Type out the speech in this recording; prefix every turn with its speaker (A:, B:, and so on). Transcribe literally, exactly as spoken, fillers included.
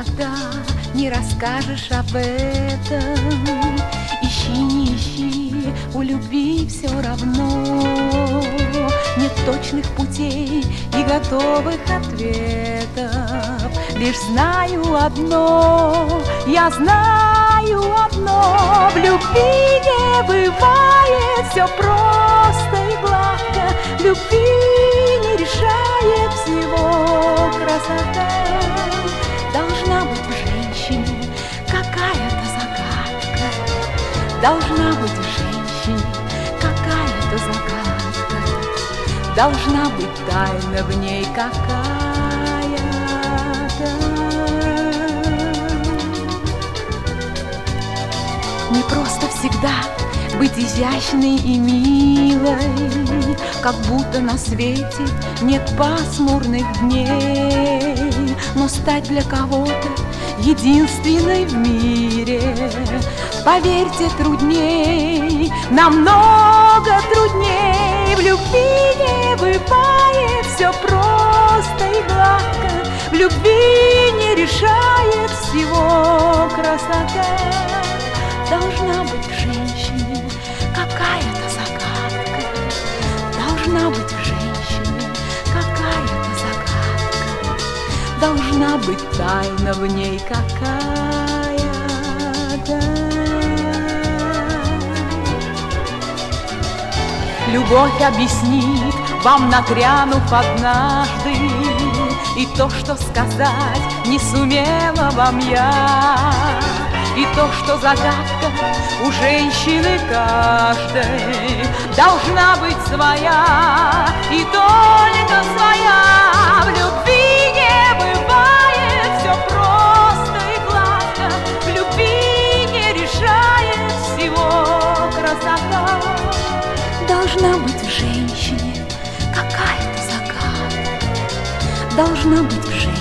A: никогда не расскажешь об этом. Ищи, не ищи, у любви все равно. Нет точных путей и готовых ответов. Лишь знаю одно, я знаю одно: в любви не бывает все просто и гладко. В любви не решает всего красота. Должна быть в женщине какая-то загадка. Должна быть в женщине какая-то загадка. Должна быть тайна в ней какая-то. Не просто всегда быть изящной и милой, как будто на свете нет пасмурных дней. Но стать для кого-то единственной в мире, поверьте, трудней, намного трудней. В любви не бывает все просто и гладко. В любви не решает всего красота. Должна быть в женщине какая-то загадка. Должна быть в женщине какая-то загадка. Должна быть тайна в ней какая-то. Любовь объяснит вам, нагрянув однажды, и то, что сказать не сумела вам я, и то, что загадка у женщины каждой должна быть своя, и только своя. В любви не бывает все просто и гладко. В любви не решает всего красота. Должна быть в женщине какая-то загадка. Должна быть в женщине